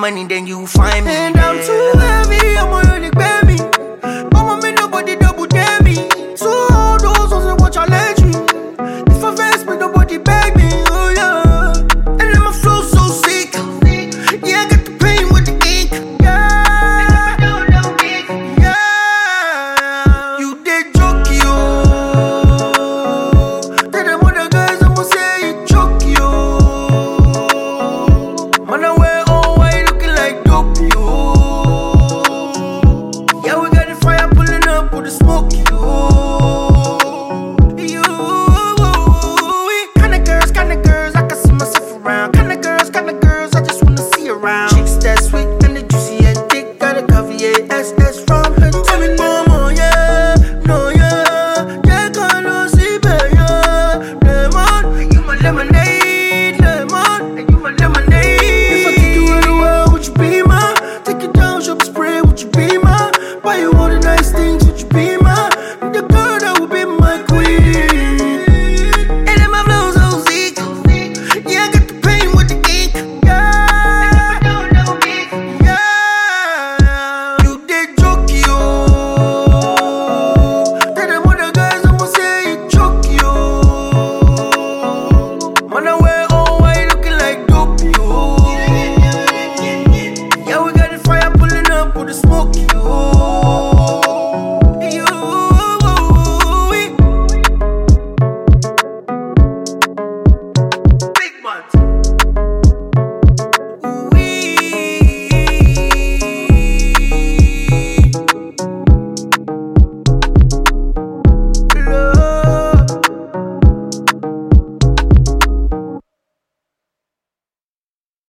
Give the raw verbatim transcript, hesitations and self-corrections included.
money, then you find me. And I'm too heavy, I'm already baby. Mama, me nobody double dare me. So all those ones that watch I let you. If I vex me, nobody beg me. Oh yeah. And then my flow so sick. Yeah, I got the pain with the ink. Yeah. Yeah. You did joke, yo. Tell them other guys I'ma say you choke, yo. Man, I wear all white looking like dope, yo. Yeah, we got the fire pulling up with the smoke, yo. You, kinda girls, kinda girls, I can see myself around. Kinda girls, kinda girls, I just wanna see around. Chicks that sweet and the juicy and thick, got a cover, yeah, S S from her.